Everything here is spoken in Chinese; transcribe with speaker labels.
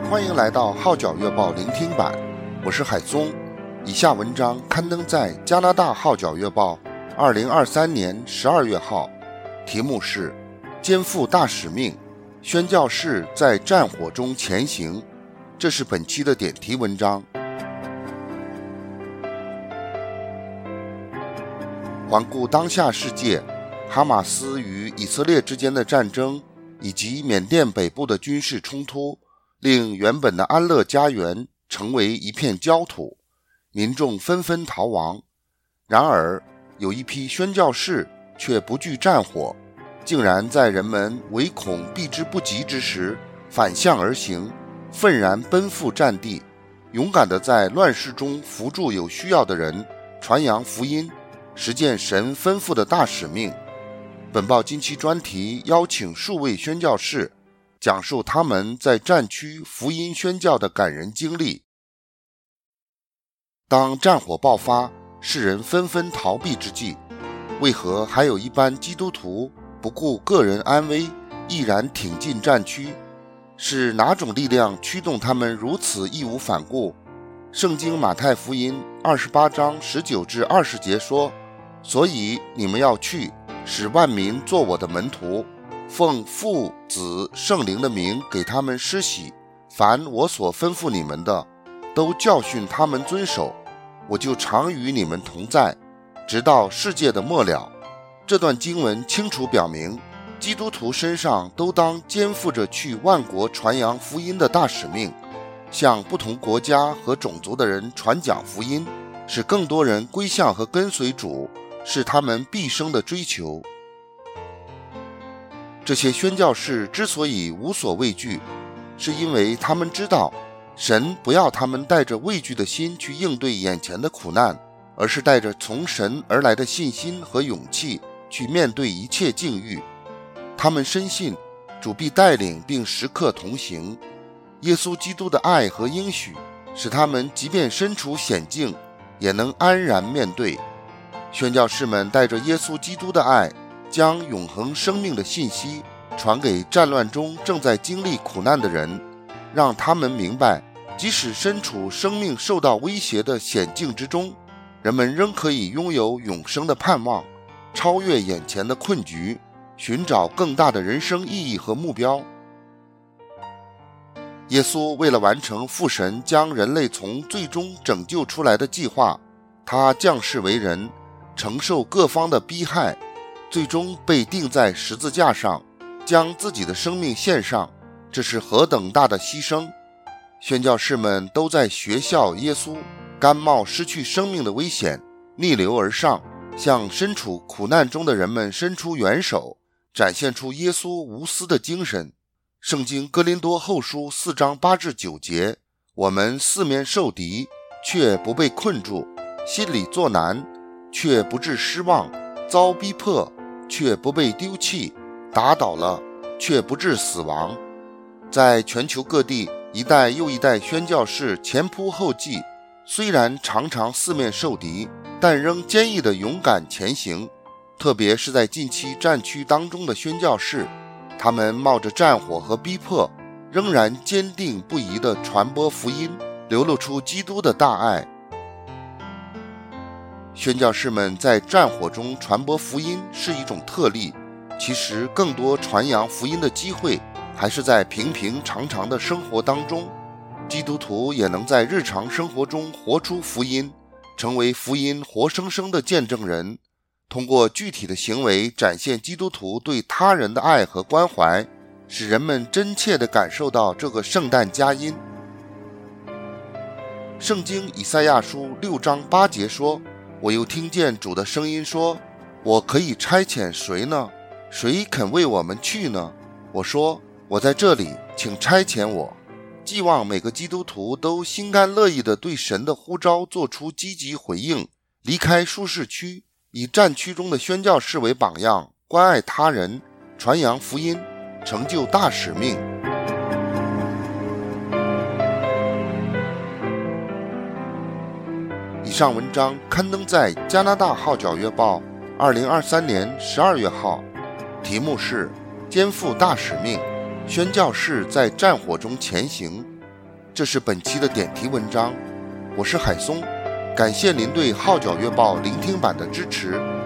Speaker 1: 欢迎来到号角月报聆听版，我是海松。以下文章刊登在加拿大号角月报2023年12月号，题目是肩负大使命，宣教士在战火中前行。这是本期的点题文章。环顾当下世界，哈马斯与以色列之间的战争以及缅甸北部的军事冲突，令原本的安乐家园成为一片焦土，民众纷纷逃亡。然而有一批宣教士却不惧战火，竟然在人们唯恐避之不及之时反向而行，愤然奔赴战地，勇敢地在乱世中扶助有需要的人，传扬福音，实践神吩咐的大使命。本报近期专题邀请数位宣教士，讲述他们在战区福音宣教的感人经历。当战火爆发，世人纷纷逃避之际，为何还有一班基督徒不顾个人安危，毅然挺进战区？是哪种力量驱动他们如此义无反顾？圣经马太福音28章19至20节说，所以你们要去，使万民做我的门徒，奉父子圣灵的名给他们施洗，凡我所吩咐你们的，都教训他们遵守，我就常与你们同在，直到世界的末了。这段经文清楚表明，基督徒身上都当肩负着去万国传扬福音的大使命，向不同国家和种族的人传讲福音，使更多人归向和跟随主，是他们毕生的追求。这些宣教士之所以无所畏惧，是因为他们知道神不要他们带着畏惧的心去应对眼前的苦难，而是带着从神而来的信心和勇气去面对一切境遇。他们深信主必带领并时刻同行，耶稣基督的爱和应许使他们即便身处险境也能安然面对。宣教士们带着耶稣基督的爱，将永恒生命的信息传给战乱中正在经历苦难的人，让他们明白，即使身处生命受到威胁的险境之中，人们仍可以拥有永生的盼望，超越眼前的困局，寻找更大的人生意义和目标。耶稣为了完成父神将人类从最终拯救出来的计划，他降世为人，承受各方的逼害，最终被钉在十字架上，将自己的生命献上，这是何等大的牺牲！宣教士们都在学效耶稣，甘冒失去生命的危险，逆流而上，向身处苦难中的人们伸出援手，展现出耶稣无私的精神。圣经哥林多后书4章8至9节，我们四面受敌，却不被困住，心里作难，却不致失望，遭逼迫，却不被丢弃，打倒了，却不致死亡。在全球各地，一代又一代宣教士前仆后继，虽然常常四面受敌，但仍坚毅地勇敢前行。特别是在近期战区当中的宣教士，他们冒着战火和逼迫，仍然坚定不移地传播福音，流露出基督的大爱。宣教士们在战火中传播福音是一种特例，其实更多传扬福音的机会还是在平平常常的生活当中。基督徒也能在日常生活中活出福音，成为福音活生生的见证人，通过具体的行为展现基督徒对他人的爱和关怀，使人们真切地感受到这个圣诞佳音。圣经以赛亚书6章8节说，我又听见主的声音说，我可以差遣谁呢？谁肯为我们去呢？我说，我在这里，请差遣我。寄望每个基督徒都心甘乐意地对神的呼召做出积极回应，离开舒适区，以战区中的宣教士为榜样，关爱他人，传扬福音，成就大使命。以上文章刊登在加拿大号角月报2023年12月号，题目是肩负大使命，宣教士在战火中前行。 这是本期的点题文章，我是海松，感谢您对《号角月报》聆听版的支持。